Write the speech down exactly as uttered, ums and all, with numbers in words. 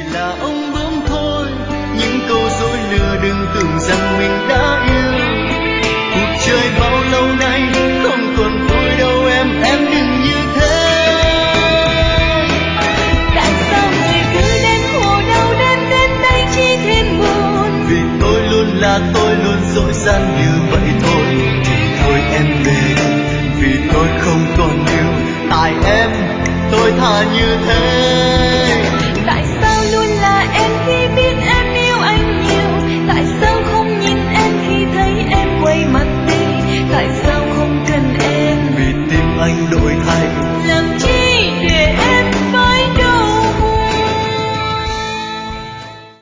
là ông bướm thôi, những câu dối lừa đừng tưởng rằng mình đã yêu. Cuộc chơi bao lâu nay không còn vui đâu em, em đừng như thế. Tại sao người cứ đến khổ đau đến đến đây chỉ thêm buồn? Vì tôi luôn là tôi luôn dối gian như vậy thôi, thì thôi em về đi, vì tôi không còn yêu. Tại em tôi thà như thế.